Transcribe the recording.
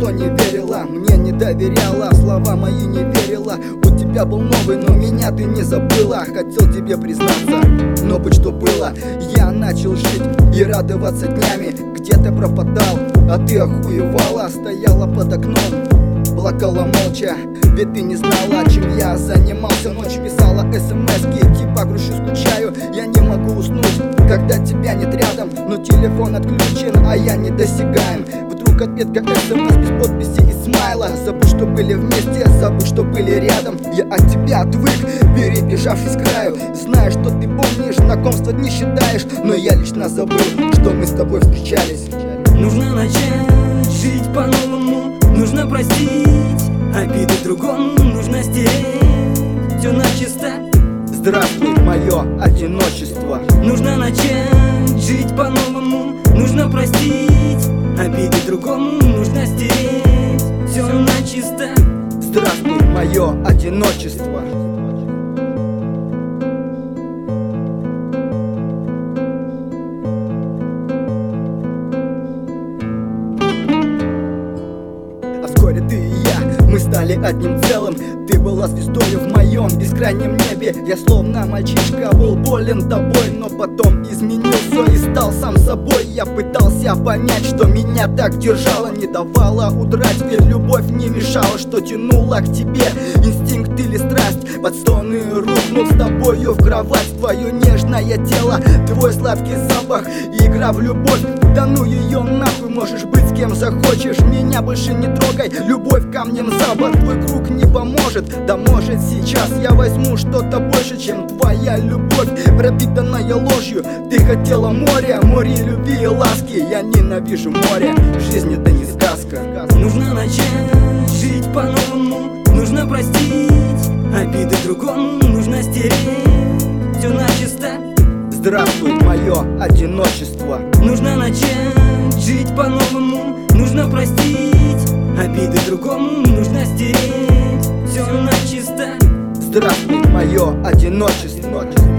что не верила, мне не доверяла, слова мои не верила. У тебя был новый, но меня ты не забыла. Хотел тебе признаться, но будь что было. Я начал жить и радоваться днями. Где ты пропадал, а ты охуевала. Стояла под окном, плакала молча, ведь ты не знала, чем я занимался. Ночью писала смс-ки, типа грущу, скучаю. Я не могу уснуть, когда тебя нет рядом, но телефон отключен, а я недосягаем. Вдруг ответка смс без подписи и смайла. Забудь, что были вместе, забудь, что были рядом. Я от тебя отвык, перебежавшись к краю. Знаю, что ты помнишь, знакомство не считаешь, но я лично забыл, что мы с тобой встречались. Нужно начать жить по-новому, нужно простить обиды другому, нужно стереть все начисто. Здравствуй, мое одиночество. Нужно начать жить по-новому, нужно простить обиды другому, нужно стереть все начисто. Здравствуй, мое одиночество. А вскоре ты и я, мы стали одним целым. Ты была звездой в моем бескрайнем небе. Я словно мальчишка был болен тобой, но потом изменил все и стал сам собой. Я пытался понять, что меня так держало, не давало удрать, ведь любовь не мешала, что тянула к тебе. Инстинкт или страсть, под стоны рухнул с тобою в кровать. Твое нежное тело, твой сладкий запах и игра в любовь. Да ну ее нахуй, можешь быть с кем захочешь, меня больше не трогай. Любовь камнем за борт, твой круг не поможет. Да может сейчас я возьму что-то больше, чем твоя любовь, пропитанная ложью. Ты хотела море, море любви и ласки. Я ненавижу море, жизнь это не сказка. Нужно начать жить по-новому, нужно простить обиды другому, нужно стереть все начисто. Здравствуй, мое одиночество. Нужно начать жить по-новому, нужно простить обиды другому, нужно стереть все начисто. Здравствуй, мое одиночество.